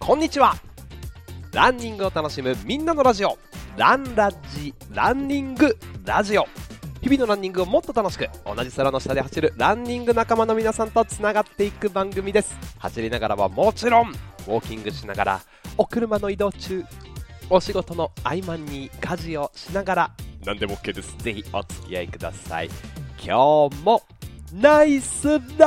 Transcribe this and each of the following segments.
こんにちは。ランニングを楽しむみんなのラジオ、ランラジランニングラジオ。日々のランニングをもっと楽しく、同じ空の下で走るランニング仲間の皆さんとつながっていく番組です。走りながらはもちろん、ウォーキングしながら、お車の移動中、お仕事の合間に家事をしながら、何でも OK です。ぜひお付き合いください。今日もナイスラ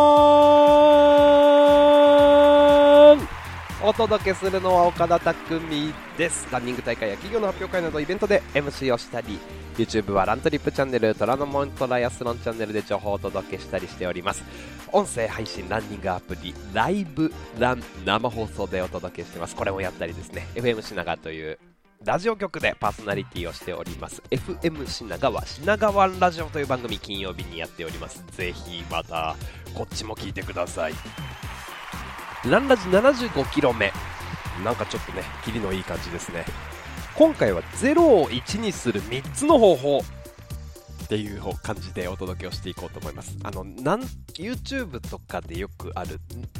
ンお届けするのは岡田匠です。ランニング大会や企業の発表会などイベントで MC をしたり、 YouTube はラントリップチャンネル、虎ノ門トライアスロンチャンネルで情報をお届けしたりしております。音声配信ランニングアプリライブラン生放送でお届けしています。これもやったりですね、 FM 品川というラジオ局でパーソナリティをしております FM 品川品川ラジオという番組、金曜日にやっております。ぜひまたこっちも聞いてください。ランラジ75キロ目、なんかちょっとねキリのいい感じですね。今回は0を1にする3つの方法っていう感じでお届けをしていこうと思います。YouTube とかでよくある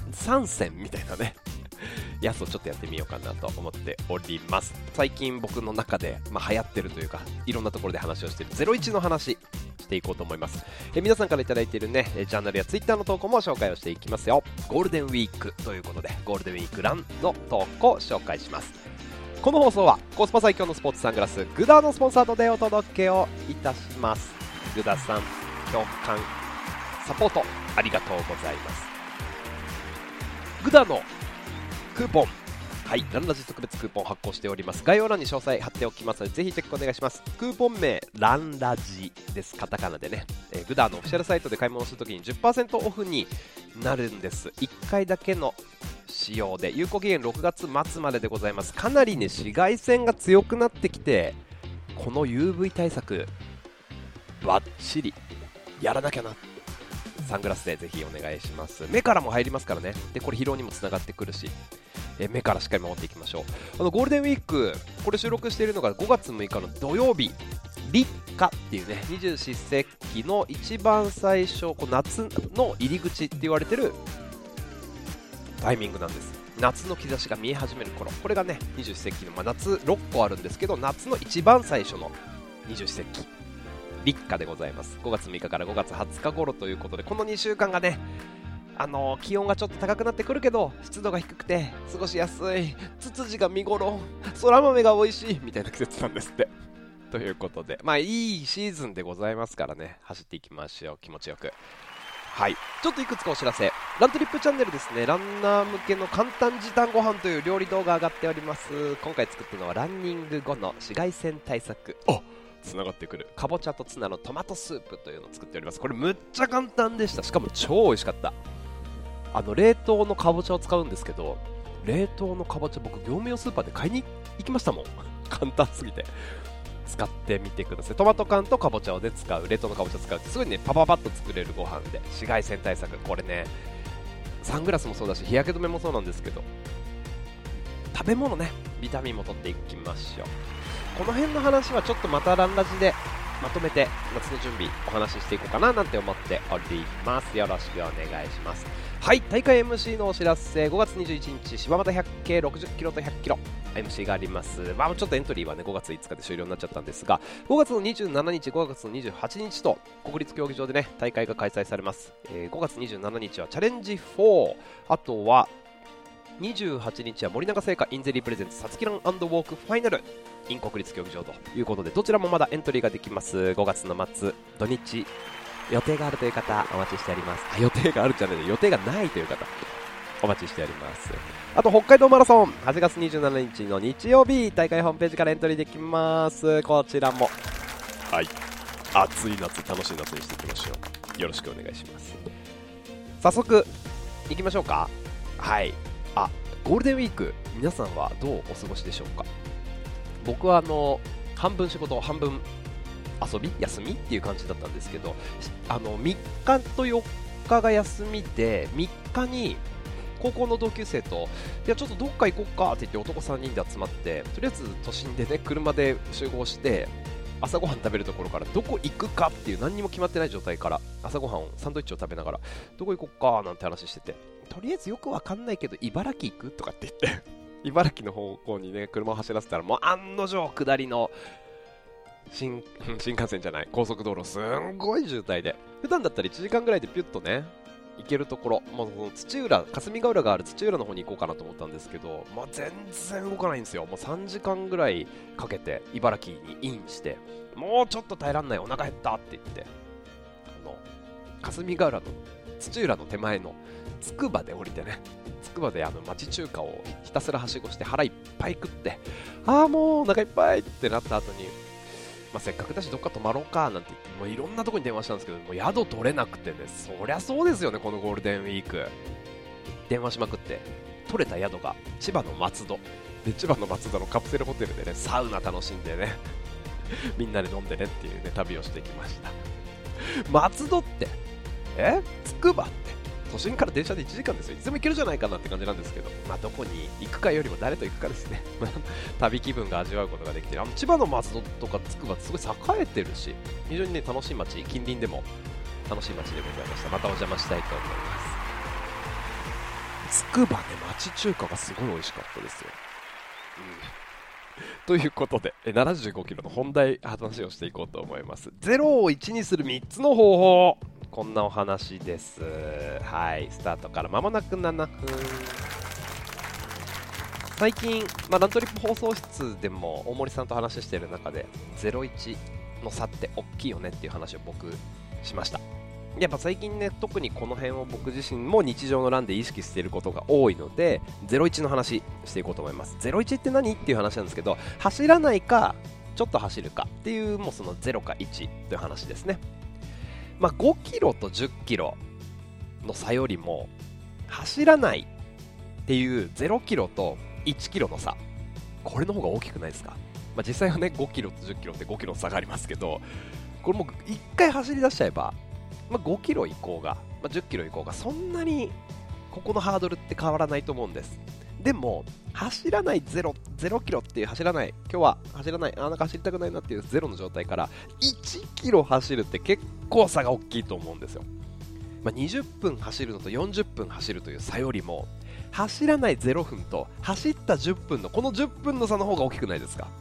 3選みたいなねやつをちょっとやってみようかなと思っております。最近僕の中で、流行ってるというか、いろんなところで話をしている01の話していこうと思います。皆さんからいただいているねジャーナルや Twitter の投稿も紹介をしていきますよ。ゴールデンウィークということで、ゴールデンウィークランの投稿を紹介します。この放送はコスパ最強のスポーツサングラスグダのスポンサードでお届けをいたします。グダさん、共感サポートありがとうございます。グダのクーポン、はい、ランラジ特別クーポン発行しております。概要欄に詳細貼っておきますので、ぜひチェックお願いします。クーポン名ランラジです。カタカナでね、グダのオフィシャルサイトで買い物するときに 10% オフになるんです。1回だけの使用で、有効期限6月末まででございます。かなりね紫外線が強くなってきて、この UV 対策バッチリやらなきゃな。サングラスでぜひお願いします。目からも入りますからね。でこれ疲労にもつながってくるし、目からしっかり守っていきましょう。ゴールデンウィーク、これ収録しているのが5月6日の土曜日、立夏っていうね、二十四節気の一番最初、夏の入り口って言われてるタイミングなんです。夏の兆しが見え始める頃、これがね二十四節気の、夏6個あるんですけど、夏の一番最初の二十四節気立夏でございます。5月6日から5月20日頃ということで、この2週間がね気温がちょっと高くなってくるけど湿度が低くて過ごしやすい、ツツジが見頃、そら豆が美味しいみたいな季節なんですってということで、いいシーズンでございますからね、走っていきましょう、気持ちよく。はい、ちょっといくつかお知らせ。ラントリップチャンネルですね、ランナー向けの簡単時短ご飯という料理動画上がっております。今回作ったのはランニング後の紫外線対策、つながってくるかぼちゃとツナのトマトスープというのを作っております。これむっちゃ簡単でした。しかも超美味しかった。冷凍のかぼちゃを使うんですけど、冷凍のかぼちゃ僕業務用スーパーで買いに行きましたもん簡単すぎて。使ってみてください。トマト缶とかぼちゃを、ね、使う、冷凍のかぼちゃを使うってすごいねパパパッと作れるご飯で、紫外線対策、これねサングラスもそうだし日焼け止めもそうなんですけど、食べ物ねビタミンも取っていきましょう。この辺の話はちょっとまたランラジでまとめて夏の準備お話ししていこうかななんて思っております。よろしくお願いします。はい、大会 MC のお知らせ。5月21日柴又100系60キロと100キロ MC があります。ちょっとエントリーはね5月5日で終了になっちゃったんですが、5月の27日5月の28日と国立競技場でね大会が開催されます。5月27日はチャレンジ4、あとは28日は森永製菓インゼリープレゼンツさつきラン&ウォークファイナル in 国立競技場ということで、どちらもまだエントリーができます。5月の末土日予定があるという方お待ちしております。予定があるじゃない、予定がないという方お待ちしております。あと北海道マラソン8月27日の日曜日、大会ホームページからエントリーできます。こちらもはい暑い夏、楽しい夏にしていきましょう。よろしくお願いします。早速いきましょうか。はい、ゴールデンウィーク皆さんはどうお過ごしでしょうか。僕は半分仕事半分遊び休みっていう感じだったんですけど、3日と4日が休みで、3日に高校の同級生とちょっとどっか行こうかって言って男3人で集まって、とりあえず都心でね車で集合して朝ごはん食べるところからどこ行くかっていう何にも決まってない状態から朝ごはんをサンドイッチを食べながらどこ行こっかなんて話してて、とりあえずよくわかんないけど茨城行くとかって言って茨城の方向にね車を走らせたら、もう案の定下りの新幹線じゃない高速道路すんごい渋滞で、普段だったら1時間ぐらいでピュッとね行けるところ、もう土浦、霞ヶ浦がある土浦の方に行こうかなと思ったんですけど、全然動かないんですよ。もう3時間ぐらいかけて茨城にインして、もうちょっと耐えらんない、お腹減ったって言って、霞ヶ浦の土浦の手前のつくばで降りてね、つくばで町中華をひたすらはしごして腹いっぱい食って、もうお腹いっぱいってなった後に、せっかくだしどっか泊まろうかなんて言って、もういろんなとこに電話したんですけど、もう宿取れなくてね、そりゃそうですよね、このゴールデンウィーク電話しまくって、取れた宿が千葉の松戸で、千葉の松戸のカプセルホテルでねサウナ楽しんでねみんなで飲んでねっていうね旅をしてきました。松戸ってつくばって都心から電車で1時間ですよ。いつでも行けるじゃないかなって感じなんですけど、どこに行くかよりも誰と行くかですね旅気分が味わうことができて、千葉の松戸とかつくばってすごい栄えてるし、非常にね楽しい街、近隣でも楽しい街でございました。またお邪魔したいと思います。つくばね、町中華がすごい美味しかったですよ。ということで75キロの本題話をしていこうと思います。0を1にする3つの方法、こんなお話です。はい、スタートから間もなく7分。最近、ラントリップ放送室でも大森さんと話している中で01の差って大きいよねっていう話を僕しました。やっぱ最近ね、特にこの辺を僕自身も日常のランで意識していることが多いので、01の話していこうと思います。01って何っていう話なんですけど、走らないかちょっと走るかっていう、もうその0か1という話ですね。5キロと10キロの差よりも走らないっていう0キロと1キロの差、これの方が大きくないですか？実際はね5キロと10キロって5キロの差がありますけど、これもう1回走り出しちゃえば、5キロ行こうが、10キロ行こうが、そんなにここのハードルって変わらないと思うんです。でも走らない0キロっていう、走らない、今日は走らない、なんか走りたくないなっていう0の状態から1キロ走るって結構差が大きいと思うんですよ。20分走るのと40分走るという差よりも、走らない0分と走った10分のこの10分の差の方が大きくないですか？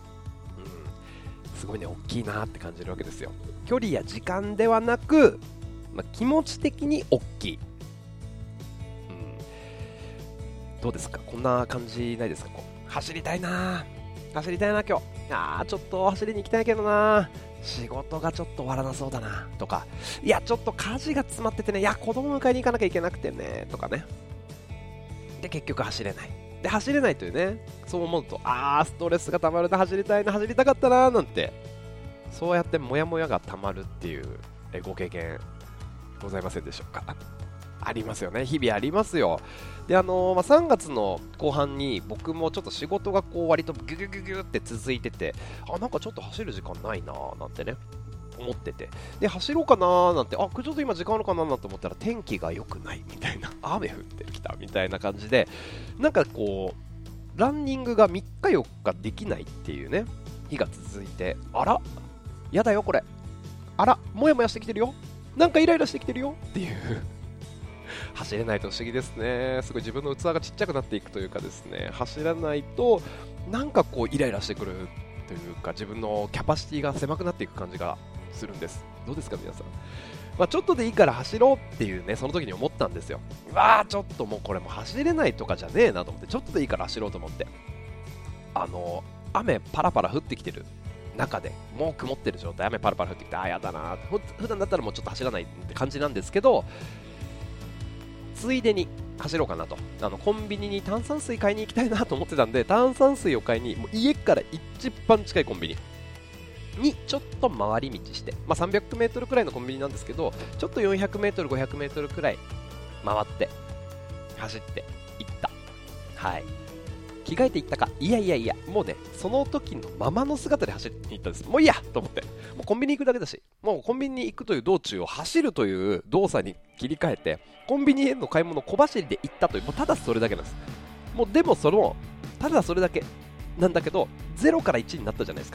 すごいね、大きいなって感じるわけですよ。距離や時間ではなく、気持ち的に大きい。どうですか？こんな感じないですか？走りたいな今日。ちょっと走りに行きたいけどな、仕事がちょっと終わらなそうだなとか、いやちょっと家事が詰まっててね、いや子供迎えに行かなきゃいけなくてねとかね。で結局走れない。で走れないというね、そう思うとストレスがたまるな、走りたいな、走りたかったななんて、そうやってモヤモヤがたまるっていうご経験ございませんでしょうか？ありますよね、日々ありますよ。で3月の後半に僕もちょっと仕事が割とギュギュギュギュって続いてて、なんかちょっと走る時間ないななんてね思ってて、で走ろうかななんて、ちょっと今時間あるかななんて思ったら天気が良くないみたいな、雨降ってきたみたいな感じで、なんかランニングが3日4日できないっていうね日が続いて、やだよこれ、もやもやしてきてるよ、なんかイライラしてきてるよっていう走れないと不思議ですね。すごい自分の器がちっちゃくなっていくというかですね、走らないとなんかイライラしてくるというか、自分のキャパシティが狭くなっていく感じがするんです。どうですか皆さん？ちょっとでいいから走ろうっていうね、その時に思ったんですよ。ちょっともうこれも走れないとかじゃねえなと思って、ちょっとでいいから走ろうと思って、雨パラパラ降ってきてる中で、もう曇ってる状態、雨パラパラ降ってきて、やだな、普段だったらもうちょっと走らないって感じなんですけど、ついでに走ろうかなと、コンビニに炭酸水買いに行きたいなと思ってたんで、炭酸水を買いに、もう家から一番近いコンビニにちょっと回り道して、300メートルくらいのコンビニなんですけど、ちょっと400メートル500メートルくらい回って走って行った。はい、着替えて行ったか、いやもうね、その時のままの姿で走って行ったんです。もういいやと思って、もうコンビニ行くだけだし、もうコンビニに行くという道中を走るという動作に切り替えて、コンビニへの買い物小走りで行ったという、もうただそれだけなんです。もうでもただそれだけなんだけど、0から1になったじゃないですか。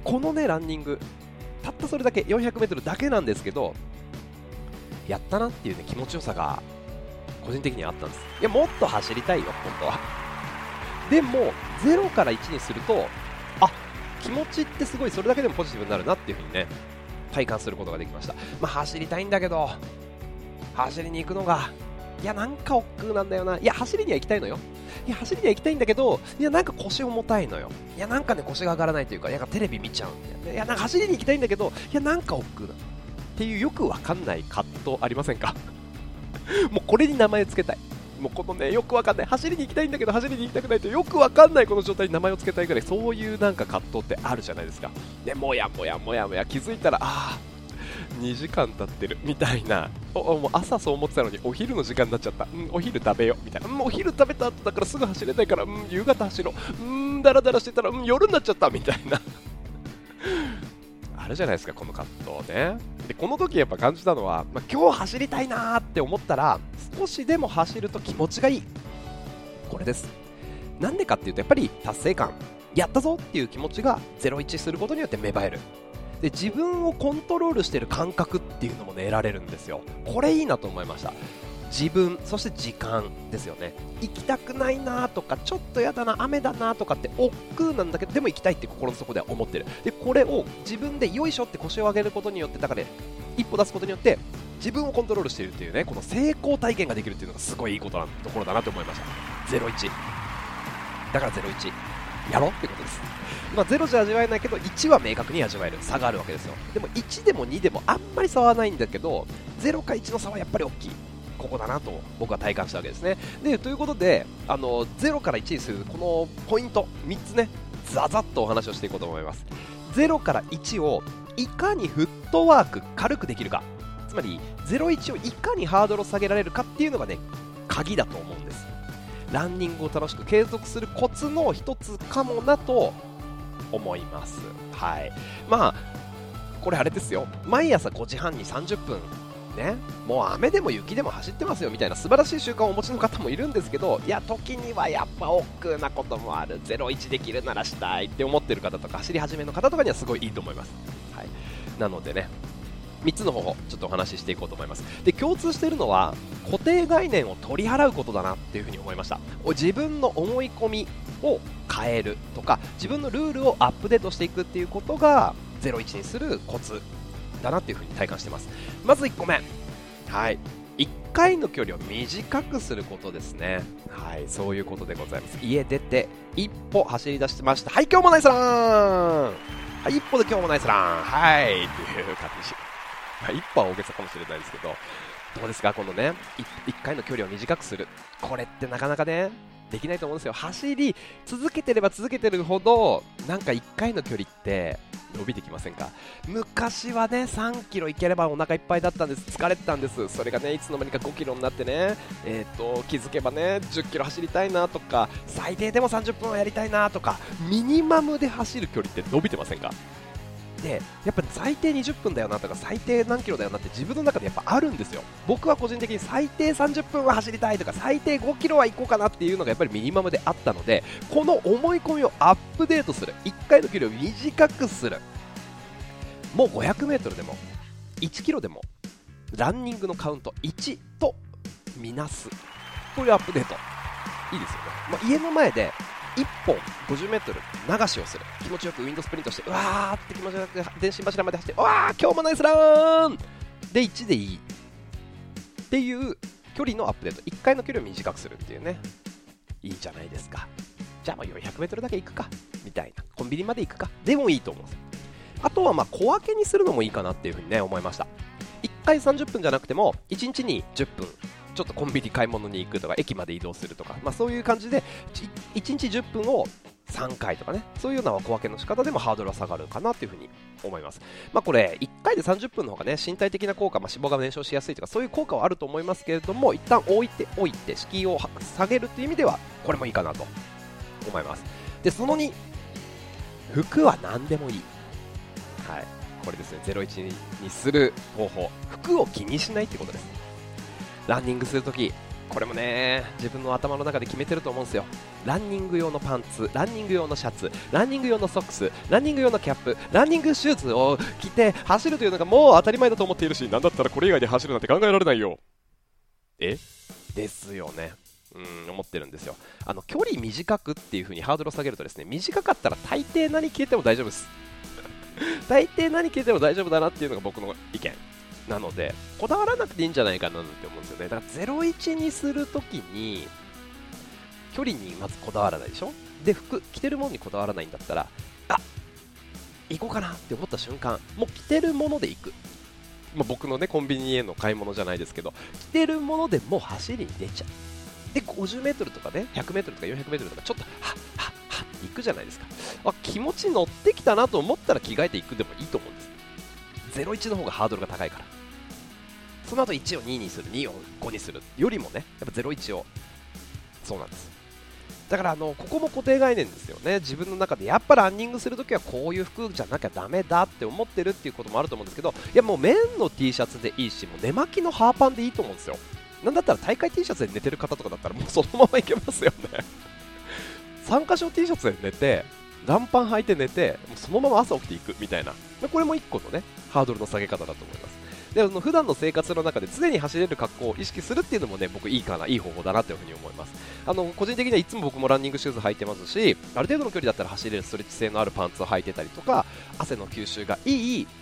このねランニングたったそれだけ 400m だけなんですけど、やったなっていうね気持ちよさが個人的にはあったんです。いやもっと走りたいよ本当は。でも0から1にすると、あ、気持ちってすごいそれだけでもポジティブになるなっていう風にね体感することができました。まあ走りたいんだけど走りに行くのがいやなんか億劫なんだよな。いや走りには行きたいのよ。いや走りには行きたいんだけど、いやなんか腰重たいのよ。いやなんかね腰が上がらないというか、なんかテレビ見ちゃうんだよね。いやなんか走りに行きたいんだけど、いやなんか億劫だっていうよくわかんない葛藤ありませんか？もうこれに名前つけたい。もうこのねよくわかんない、走りに行きたいんだけど走りに行きたくないとよくわかんないこの状態に名前をつけたいぐらい、そういうなんか葛藤ってあるじゃないですか。でもやもやもやもや気づいたら、2時間経ってるみたいな。もう朝そう思ってたのにお昼の時間になっちゃった、お昼食べよみたいな、お昼食べた後だからすぐ走れないから、夕方走ろう、ダラダラしてたら、夜になっちゃったみたいなあるじゃないですかこの葛藤ね。でこの時やっぱ感じたのは、今日走りたいなーって思ったら少しでも走ると気持ちがいい、これです。なんでかっていうと、やっぱり達成感、やったぞっていう気持ちが01することによって芽生える。で自分をコントロールしている感覚っていうのもね得られるんですよ。これいいなと思いました。自分、そして時間ですよね。行きたくないなとかちょっとやだな雨だなとかって億劫なんだけど、でも行きたいって心の底では思ってる。でこれを自分でよいしょって腰を上げることによって、だから、一歩出すことによって自分をコントロールしているっていうね、この成功体験ができるっていうのがすごいいいことなところだなと思いました。01だから01やろうってことです。0じゃ味わえないけど1は明確に味わえる差があるわけですよ。でも1でも2でもあんまり差はないんだけど、0か1の差はやっぱり大きい、ここだなと僕は体感したわけですね。でということで0から1にするこのポイント3つね、ザザッとお話をしていこうと思います。0から1をいかにフットワーク軽くできるか、つまり01をいかにハードルを下げられるかっていうのがね鍵だと思うんです。ランニングを楽しく継続するコツの一つかもなと思います。はい。これあれですよ、毎朝5時半に30分ね、もう雨でも雪でも走ってますよみたいな素晴らしい習慣をお持ちの方もいるんですけど、いや時にはやっぱ億劫なこともある、01できるならしたいって思ってる方とか走り始めの方とかにはすごいいいと思います。はい。なのでね、3つの方法ちょっとお話ししていこうと思います。で共通しているのは固定概念を取り払うことだなっていうふうに思いました。自分の思い込みを変えるとか、自分のルールをアップデートしていくっていうことが01にするコツだなっていうふうに体感してます。まず1個目、はい、1回の距離を短くすることですね。はい、そういうことでございます。家出て一歩走り出してました。はい、今日もナイスラン、はい、一歩で今日もナイスラン、はいっていう感じ。一歩は大げさかもしれないですけど、どうですかこのね 1回の距離を短くする、これってなかなかねできないと思うんですよ。走り続けてれば続けてるほどなんか1回の距離って伸びてきませんか？昔はね3キロ行ければお腹いっぱいだったんです、疲れてたんです。それがねいつの間にか5キロになってね、気づけばね10キロ走りたいなとか、最低でも30分はやりたいなとか、ミニマムで走る距離って伸びてませんか？でやっぱり最低20分だよなとか最低何キロだよなって自分の中でやっぱあるんですよ。僕は個人的に最低30分は走りたいとか最低5キロは行こうかなっていうのがやっぱりミニマムであったので、この思い込みをアップデートする、1回の距離を短くする、もう 500m でも1キロでもランニングのカウント1とみなす、こういうアップデートいいですよね。家の前で1本 50m 流しをする、気持ちよくウィンドスプリントしてうわーって気持ちよく電信柱まで走って、うわー今日もナイスランで1でいいっていう距離のアップデート、1回の距離を短くするっていうね、いいじゃないですか。じゃあ400m だけ行くかみたいな、コンビニまで行くかでもいいと思うんですよ。あとは小分けにするのもいいかなっていうふうにね思いました。1回30分じゃなくても1日に10分ちょっとコンビニ買い物に行くとか駅まで移動するとか、そういう感じで1日10分を3回とかね、そういうような小分けの仕方でもハードルは下がるかなというふうに思います。これ1回で30分の方がね身体的な効果、脂肪が燃焼しやすいとかそういう効果はあると思いますけれども、一旦置いて敷居を下げるという意味ではこれもいいかなと思います。でその2、服は何でもいい、はい、これですね、01にする方法、服を気にしないってことです。ランニングするときこれもね自分の頭の中で決めてると思うんですよ。ランニング用のパンツ、ランニング用のシャツ、ランニング用のソックス、ランニング用のキャップ、ランニングシューズを着て走るというのがもう当たり前だと思っているし、なんだったらこれ以外で走るなんて考えられないよ。ですよね。思ってるんですよ。距離短くっていう風にハードルを下げるとですね、短かったら大抵何着てても大丈夫です大抵何着てても大丈夫だなっていうのが僕の意見なので、こだわらなくていいんじゃないかなって思うんですよね。だから01にするときに距離にまずこだわらないでしょ。で、服着てるものにこだわらないんだったら、行こうかなって思った瞬間、もう着てるもので行く。僕のねコンビニへの買い物じゃないですけど、着てるものでもう走りに出ちゃう。で50メートルとかね、100メートルとか400メートルとかちょっとはっはっはって行くじゃないですか。気持ち乗ってきたなと思ったら着替えていくでもいいと思うんです。01の方がハードルが高いから。その後1を2にする、2を5にするよりもね、やっぱ01を、そうなんです。だからここも固定概念ですよね。自分の中でやっぱランニングするときはこういう服じゃなきゃダメだって思ってるっていうこともあると思うんですけど、いやもう綿の T シャツでいいし、もう寝巻きのハーパンでいいと思うんですよ。なんだったら大会 T シャツで寝てる方とかだったらもうそのままいけますよね3箇所 T シャツで寝て、短パン履いて寝て、もうそのまま朝起きていくみたいな、これも一個のねハードルの下げ方だと思います。で普段の生活の中で常に走れる格好を意識するっていうのもね、僕いいかな、いい方法だなというふうに思います。個人的にはいつも僕もランニングシューズ履いてますし、ある程度の距離だったら走れるストレッチ性のあるパンツを履いてたりとか、汗の吸収がいい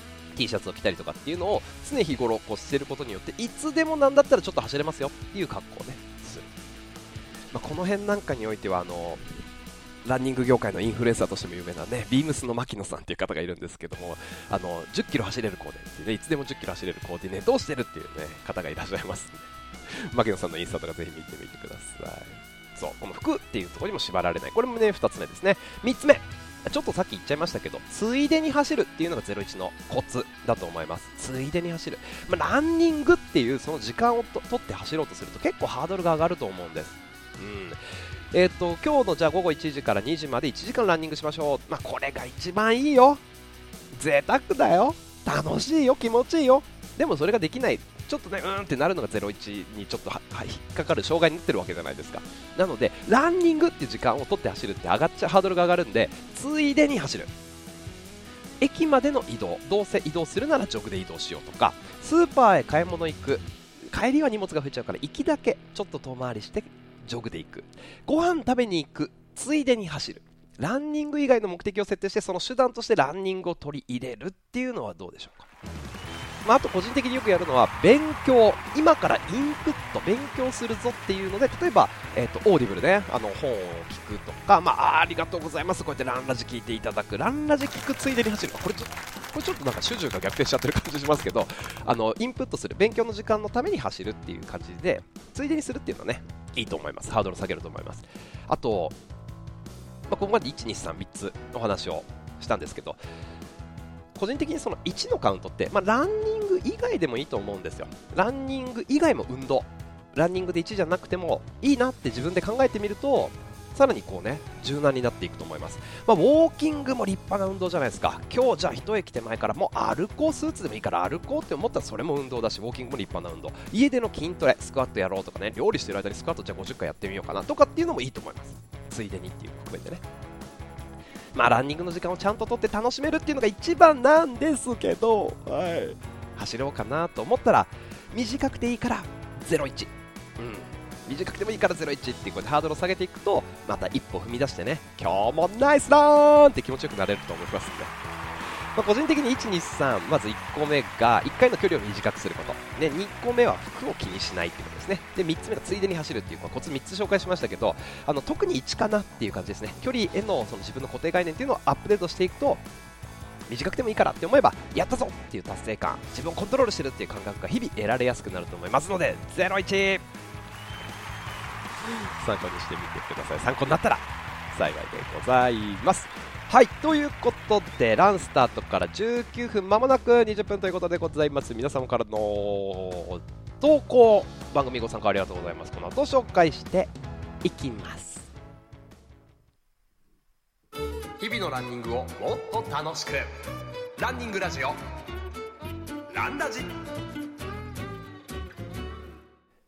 T シャツを着たりとかっていうのを常日頃こうしてることによって、いつでもなんだったらちょっと走れますよっていう格好をねする。この辺なんかにおいてはランニング業界のインフルエンサーとしても有名なね、ビームスの牧野さんっていう方がいるんですけども、10キロ走れるコーデっていうね、いつでも10キロ走れるコーディネートをしてるっていうね方がいらっしゃいますんで、牧野さんのインスタとかぜひ見てみてください。そう、この服っていうところにも縛られない、これもね2つ目ですね。3つ目、ちょっとさっき言っちゃいましたけど、ついでに走るっていうのが01のコツだと思います。ついでに走る、ランニングっていうその時間を取って走ろうとすると結構ハードルが上がると思うんです。今日のじゃあ午後1時から2時まで1時間ランニングしましょう。これが一番いいよ。贅沢だよ。楽しいよ。気持ちいいよ。でもそれができない。ちょっとね、ってなるのが01にちょっと引っかかる障害になってるわけじゃないですか。なので、ランニングっていう時間を取って走るってハードルが上がるんで、ついでに走る。駅までの移動、どうせ移動するならジョグで移動しようとか、スーパーへ買い物行く。帰りは荷物が増えちゃうから、行きだけちょっと遠回りしてジョグで行く、ご飯食べに行く、ついでに走る。ランニング以外の目的を設定して、その手段としてランニングを取り入れるっていうのはどうでしょうか。あと個人的によくやるのは勉強、今からインプット、勉強するぞっていうので、例えば、オーディブルで、本を聞くとか、ありがとうございます、こうやってランラジ聞いていただく、ランラジ聞くついでに走る、これちょっとなんか主従が逆転しちゃってる感じしますけど、インプットする、勉強の時間のために走るっていう感じでついでにするっていうのはね、いいと思います。ハードル下げると思います。あと、ここまで1、2、3、3つお話をしたんですけど、個人的にその1のカウントって、ランニング以外でもいいと思うんですよ。ランニング以外も運動、ランニングで1じゃなくてもいいなって自分で考えてみると、さらにこうね、柔軟になっていくと思います。ウォーキングも立派な運動じゃないですか。今日じゃあ一駅手前からもう歩こう、スーツでもいいから歩こうって思ったらそれも運動だし、ウォーキングも立派な運動。家での筋トレ、スクワットやろうとかね、料理してる間にスクワットじゃあ50回やってみようかなとかっていうのもいいと思います。ついでにっていうのを含めてね。ランニングの時間をちゃんととって楽しめるっていうのが一番なんですけど、走ろうかなと思ったら短くていいから01、短くてもいいから01っていうことでハードルを下げていくと、また一歩踏み出してね、今日もナイスランって気持ちよくなれると思いますんで、個人的に1、2、3、まず1個目が1回の距離を短くすること、2個目は服を気にしないっていうことですね。で3つ目がついでに走るっていうコツ3つ紹介しましたけど、特に1かなっていう感じですね。距離へのその自分の固定概念っていうのをアップデートしていくと、短くてもいいからって思えばやったぞっていう達成感、自分をコントロールしてるっていう感覚が日々得られやすくなると思いますので、01参考にしてみてください。参考になったら幸いでございます。はい、ということでランスタートから19分、まもなく20分ということでございます。皆様からの投稿、番組ご参加ありがとうございます。この後紹介していきます。日々のランニングをもっと楽しく、ランニングラジオランラジ。ス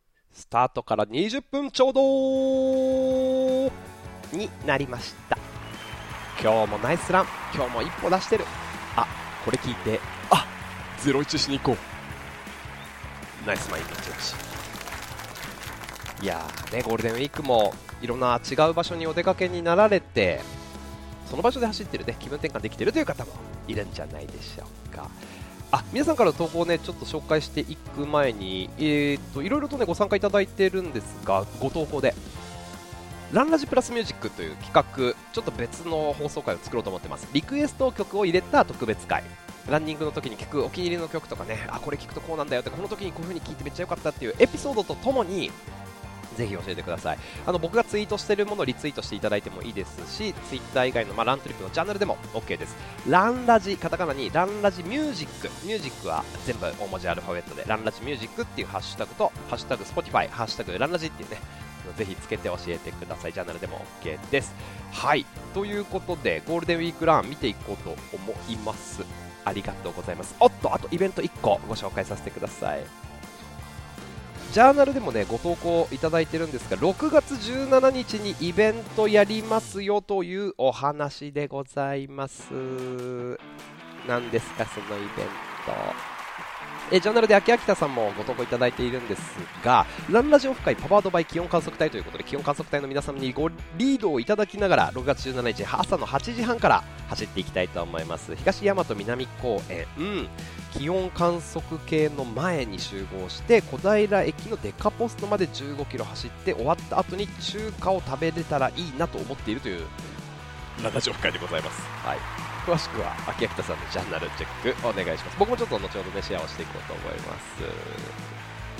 タートから20分ちょうどになりました。今日もナイスラン、今日も一歩出してる。あ、これ聞いて、あ、01しに行こう。ナイスマインドチェンジ。いやーね、ゴールデンウィークもいろんな違う場所にお出かけになられて、その場所で走ってるね、気分転換できてるという方もいるんじゃないでしょうか。あ、皆さんからの投稿をね、ちょっと紹介していく前に、いろいろとね、ご参加いただいてるんですが、ご投稿で、ランラジプラスミュージックという企画、ちょっと別の放送回を作ろうと思ってます。リクエスト曲を入れた特別回。ランニングの時に聴くお気に入りの曲とかね、あ、これ聴くとこうなんだよって、この時にこういう風に聴いてめっちゃ良かったっていうエピソードとともに、ぜひ教えてください。僕がツイートしているものをリツイートしていただいてもいいですし、ツイッター以外の、ラントリップのチャンネルでも OK です。ランラジ、カタカナにランラジミュージック、ミュージックは全部大文字アルファベットでランラジミュージックっていうハッシュタグと、ハッシュタグ Spotify、ハッシュタグランラジっていうね、ぜひつけて教えてください。チャンネルでも OK です。はい、ということでゴールデンウィークラン見ていこうと思います。ありがとうございます。おっと、あとイベント1個ご紹介させてください。ジャーナルでもねご投稿いただいてるんですが、6月17日にイベントやりますよというお話でございます。何ですかそのイベント。ジャーナルで秋秋田さんもご投稿いただいているんですが、ランラジオフ会パワードバイ気温観測隊ということで、気温観測隊の皆様にごリードをいただきながら6月17日朝の8時半から走っていきたいと思います。東大和南公園、気温観測計の前に集合して小平駅のデカポストまで15キロ走って、終わった後に中華を食べれたらいいなと思っているというランラジオフ会でございます。はい、詳しくは秋秋田さんのジャーナルチェックお願いします。僕もちょっと後ほどねシェアをしていこうと思います。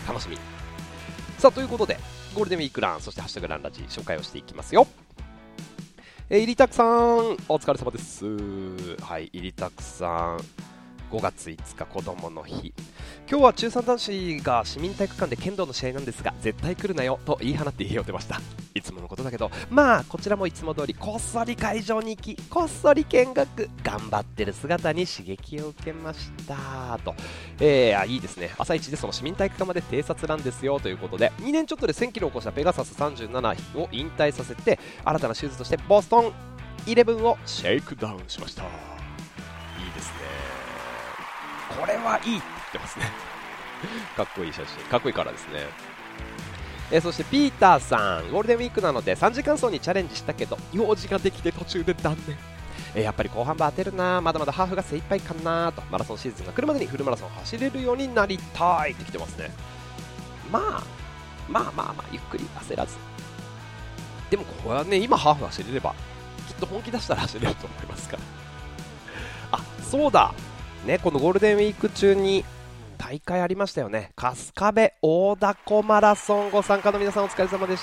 楽しみ。さあということでゴールデンウィークラン、そしてハッシュタグランラジ紹介をしていきますよ。入りたくさんお疲れ様です。はい、入りたくさん5月5日子供の日。今日は中3男子が市民体育館で剣道の試合なんですが、絶対来るなよと言い放って家を出ました。いつものことだけど、こちらもいつも通りこっそり会場に行き、こっそり見学、頑張ってる姿に刺激を受けましたと。いいですね。朝一でその市民体育館まで偵察なんですよということで、2年ちょっとで1000キロを超したペガサス37を引退させて、新たなシューズとしてボストン11をシェイクダウンしました。いいですね。これはいいって言ってますね。かっこいい写真、かっこいいからですね。そしてピーターさん、ゴールデンウィークなので3時間走にチャレンジしたけど用事ができて途中で断念。やっぱり後半は当てるな、まだまだハーフが精一杯かなと、マラソンシーズンが来るまでにフルマラソンを走れるようになりたいって来てますね。まあゆっくり焦らず。でもこれはね、今ハーフ走れればきっと本気出したら走れると思いますから。あ、そうだね、このゴールデンウィーク中に大会ありましたよね。春日部大凧マラソン、ご参加の皆さんお疲れ様でした。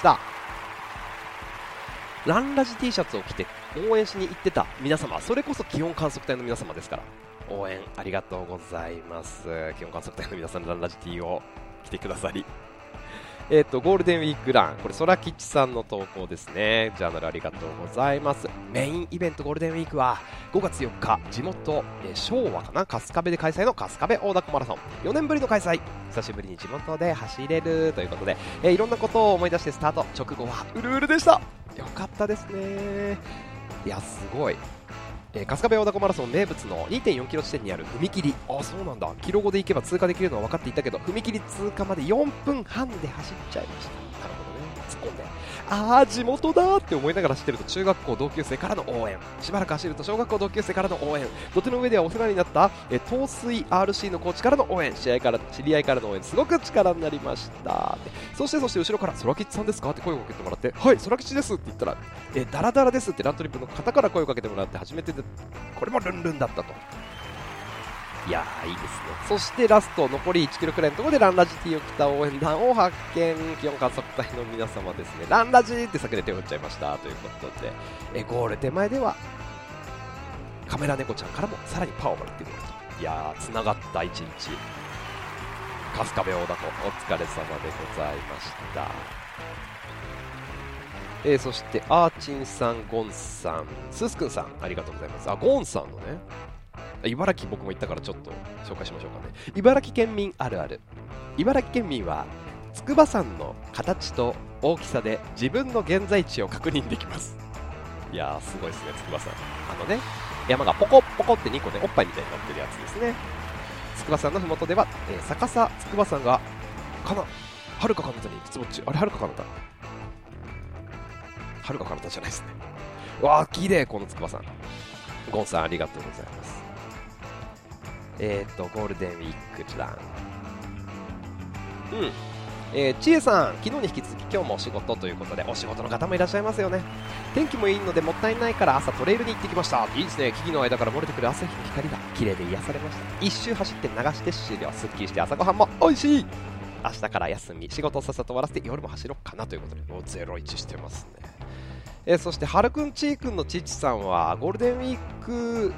ランラジ T シャツを着て応援しに行ってた皆様、それこそ気温観測隊の皆様ですから、応援ありがとうございます。気温観測隊の皆さん、ランラジ T を着てくださり、ゴールデンウィークラン、これ空吉さんの投稿ですね。ジャーナルありがとうございます。メインイベントゴールデンウィークは5月4日地元、昭和かな、春日部で開催の春日部大凧マラソン、4年ぶりの開催、久しぶりに地元で走れるということで、いろんなことを思い出してスタート直後はうるうるでした。よかったですね。いやすごい。春日部大凧マラソン名物の 2.4 キロ地点にある踏切、あ、そうなんだ、キロ5で行けば通過できるのは分かっていたけど、踏切通過まで4分半で走っちゃいました。なるほどね、突っ込んで、あー地元だって思いながら走ってると、中学校同級生からの応援、しばらく走ると小学校同級生からの応援、土手の上ではお世話になった東水 RC のコーチからの応援、知り合いからの応援、すごく力になりました。そして後ろから空吉さんですかって声をかけてもらって、はい、空吉ですって言ったら、ダラダラですってラントリップの方から声をかけてもらって、初めてでこれもルンルンだったと。いやーいいですね。そしてラスト残り1キロくらいのところでランラジ T を着た応援団を発見。気温観測隊の皆様ですね、ランラジって叫んで手を振っちゃいましたということで、ゴール手前ではカメラ猫ちゃんからもさらにパワーをもらってくると。いやーつながった一日、春日部大凧お疲れ様でございました。そしてアーチンさん、ゴンさん、スースくんさん、ありがとうございます。あ、ゴンさんのね、茨城僕も行ったからちょっと紹介しましょうかね。茨城県民あるある。茨城県民は筑波山の形と大きさで自分の現在地を確認できます。いやーすごいですね、筑波山。山がポコポコって2個でおっぱいみたいになってるやつですね。筑波山のふもとでは、逆さ筑波山がはるか彼方に出没中。あれはるか彼方じゃないですね。うわー綺麗、この筑波山。ゴンさんありがとうございます。ゴールデンウィークラン。ちえさん、昨日に引き続き今日もお仕事ということで、お仕事の方もいらっしゃいますよね。天気もいいのでもったいないから朝トレイルに行ってきました。いいですね。木々の間から漏れてくる朝日の光が綺麗で癒されました。一周走って流して終了。すっきりして朝ごはんも美味しい。明日から休み、仕事をさっさと終わらせて夜も走ろうかなということで、もう01してますね。そしてはるくんちーくんのちちさんはゴールデンウィーク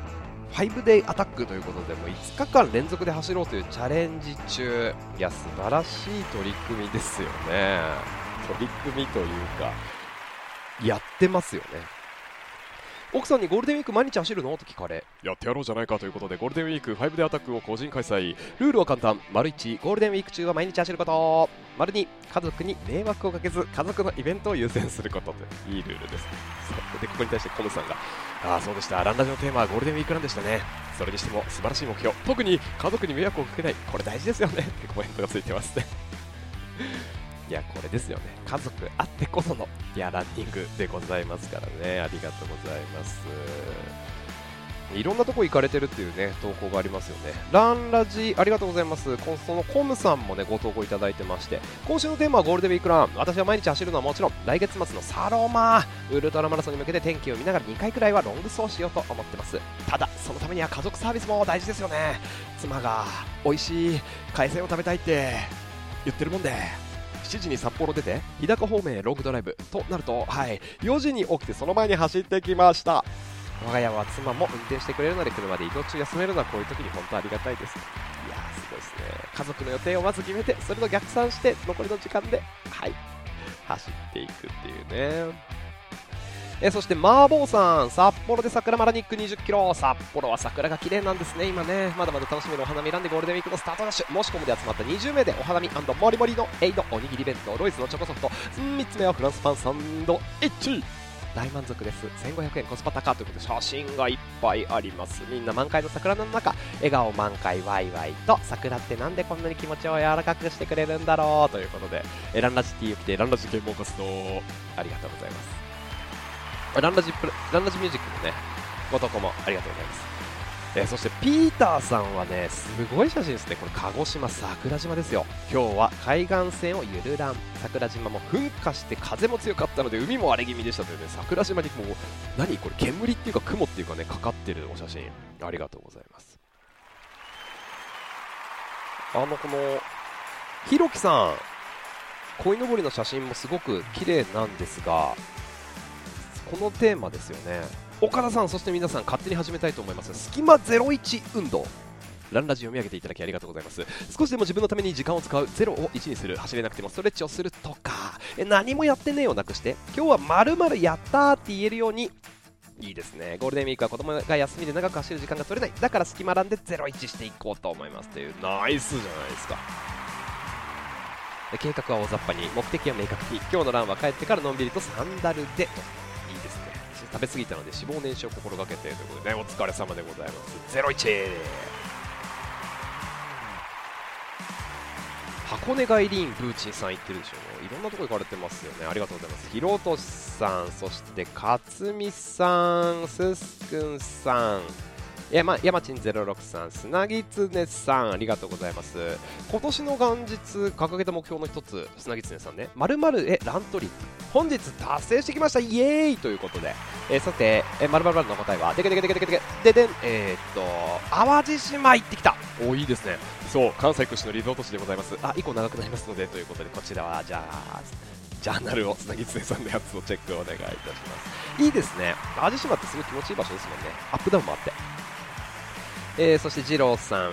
5デイアタックということで、もう5日間連続で走ろうというチャレンジ中。いや素晴らしい取り組みですよね。取り組みというかやってますよね。奥さんにゴールデンウィーク毎日走るのと聞かれ、やってやろうじゃないかということで、ゴールデンウィーク5デイアタックを個人開催。ルールは簡単。1、ゴールデンウィーク中は毎日走ること。2、家族に迷惑をかけず家族のイベントを優先することといういいルールですね。でここに対してコムさんが、そうでした、ランラジのテーマはゴールデンウィークランでしたね。それにしても素晴らしい目標、特に家族に迷惑をかけない、これ大事ですよねってコメントがついてますねいやこれですよね、家族あってこそのランニングでございますからね。ありがとうございます。いろんなとこ行かれてるっていうね投稿がありますよね。ランラジありがとうございます。そのコムさんもねご投稿いただいてまして、今週のテーマはゴールデンウィークラン。私は毎日走るのはもちろん、来月末のサロマウルトラマラソンに向けて天気を見ながら2回くらいはロング走しようと思ってます。ただそのためには家族サービスも大事ですよね。妻が美味しい海鮮を食べたいって言ってるもんで、7時に札幌出て日高方面へロングドライブとなると、4時に起きてその前に走ってきました。我が家は妻も運転してくれるので、車で移動中休めるのはこういう時に本当ありがたいです。いやーすごいですね。家族の予定をまず決めて、それと逆算して残りの時間で走っていくっていうね。そしてマーボーさん、札幌で桜マラニック20キロ。札幌は桜が綺麗なんですね今ね。まだまだ楽しめるお花見ランでゴールデンウィークのスタートダッシュ。申し込むで集まった20名でお花見&もりもりのエイド、おにぎり弁当、ロイスのチョコソフト、3つ目はフランスパンサンドイッチ。大満足です。1500円コスパ高ということで、写真がいっぱいあります。みんな満開の桜の中、笑顔満開ワイワイと、桜ってなんでこんなに気持ちを柔らかくしてくれるんだろうということで、ランラジ T を着てランラジ啓蒙活動ありがとうございます。ランラジミュージックのねご投稿もありがとうございます。そしてピーターさんはねすごい写真ですね。これ鹿児島桜島ですよ。今日は海岸線をゆるらん。桜島も噴火して風も強かったので海も荒れ気味でしたというね、桜島にもう何これ煙っていうか雲っていうかねかかってるお写真ありがとうございます。このひろきさん、鯉のぼりの写真もすごく綺麗なんですが、このテーマですよね。岡田さん、そして皆さん勝手に始めたいと思います。隙間01運動。ランラジ読み上げていただきありがとうございます。少しでも自分のために時間を使う。0を1にする。走れなくてもストレッチをするとか、何もやってねえをなくして今日は〇〇やったーって言えるように。いいですね。ゴールデンウィークは子供が休みで長く走る時間が取れない。だから隙間ランで01していこうと思いますというナイスじゃないですか。計画は大雑把に、目的は明確に。今日のランは帰ってからのんびりとサンダルでと。いいですね。食べ過ぎたので脂肪燃焼を心がけてということでね、お疲れ様でございます。01。箱根ガイリーンブーチンさん行ってるでしょう。いろんなとこ行かれてますよね。ありがとうございます。ひろとしさん、そしてかつみさん、すすくんさん、やまちん06さん、砂ぎつねさん、ありがとうございます。今年の元日掲げた目標の一つ、砂ぎつねさんね、〇〇へラントリップ本日達成してきました、イエーイということで、さて、〇〇の答えはでけでけでけでけでけででん、淡路島行ってきた。お、いいですね。そう、関西屈指のリゾート地でございます。以降長くなりますのでということで、こちらはじゃあジャーナルを砂ぎつねさんのやつをチェックお願いいたします。いいですね。淡路島ってすごい気持ちいい場所ですもんね。アップダウンもあって。そして二郎さん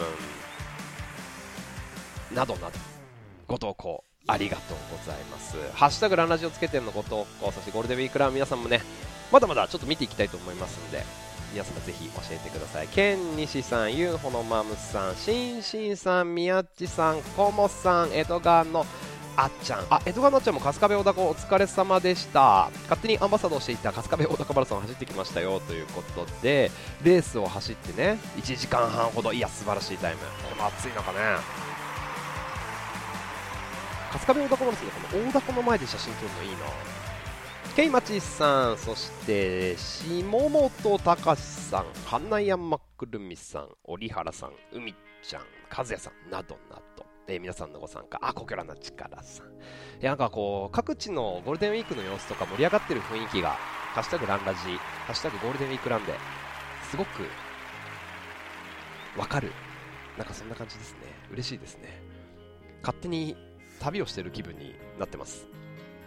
などなどご投稿ありがとうございます。ハッシュタグランラジをつけてのご投稿、そしてゴールデンウィークラン皆さんもねまだまだちょっと見ていきたいと思いますので、皆様ぜひ教えてください。ケンニシさん、ユンホのマムさん、シンシンさん、ミヤッチさん、コモさん、江戸川のあっちゃん、江戸川のあっちゃんも春日部小高お疲れ様でした。勝手にアンバサダーをしていた春日部小高マラソン走ってきましたよということで、レースを走ってね1時間半ほど、いや素晴らしいタイム、この暑い中ね、春日部小高マラソンでこの大凧の前で写真撮るのいいな。ケイマチさん、そして下本隆さん、花山くるみさん、折原さん、海ちゃん、和也さんなどなど、皆さんのご参加、故郷らな力さん、なんかこう各地のゴールデンウィークの様子とか盛り上がってる雰囲気がハッシュタグランラジ、ハッシュタグゴールデンウィークランですごくわかる、なんかそんな感じですね。嬉しいですね。勝手に旅をしてる気分になってます。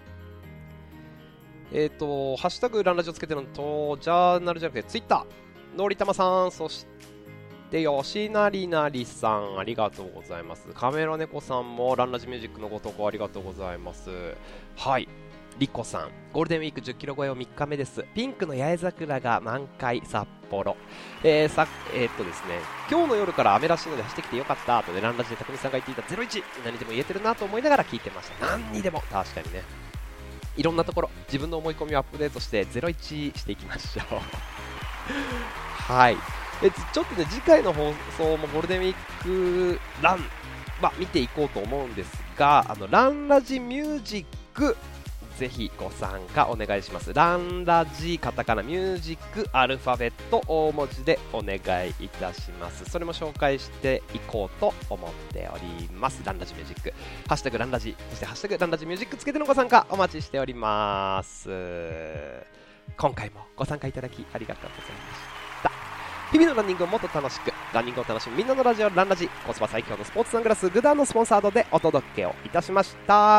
ハッシュタグランラジをつけてるのと、ジャーナルじゃなくてツイッターのりたまさん、そして吉成なりさん、ありがとうございます。カメラ猫さんもランラジミュージックのご投稿ありがとうございます。はい、リコさん、ゴールデンウィーク10キロ超えを3日目です。ピンクの八重桜が満開、札幌。ですね、今日の夜から雨らしいので走ってきてよかったとで、ランラジで匠さんが言っていた01、何でも言えてるなと思いながら聞いてました。何にでも、確かにね、いろんなところ自分の思い込みをアップデートして01していきましょうはい、ちょっとね次回の放送もゴールデンウィークラン、見ていこうと思うんですが、ランラジミュージックぜひご参加お願いします。ランラジカタカナ、ミュージックアルファベット大文字でお願いいたします。それも紹介していこうと思っております。ランラジミュージック、ハッシュタグランラジ、そしてハッシュタグランラジミュージックつけてのご参加お待ちしております。今回もご参加いただきありがとうございました。日々のランニングをもっと楽しく、ランニングを楽しむみんなのラジオランラジ、コスパ最強のスポーツサングラスグダーのスポンサードでお届けをいたしました。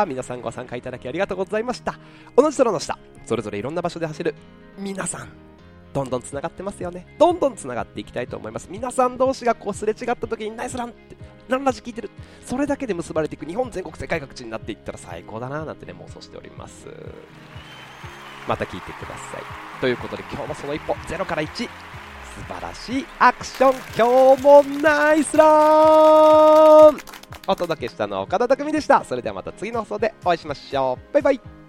皆さんご参加いただきありがとうございました。同じ空の下、それぞれいろんな場所で走る皆さん、どんどんつながってますよね。どんどんつながっていきたいと思います。皆さん同士がこうすれ違った時にナイスランってランラジ聞いてる、それだけで結ばれていく日本全国世界各地になっていったら最高だななんてね、妄想しております。また聞いてください。ということで今日もその一歩0から1、素晴らしいアクション、今日もナイスランお届けしたのは岡田匠でした。それではまた次の放送でお会いしましょう。バイバイ。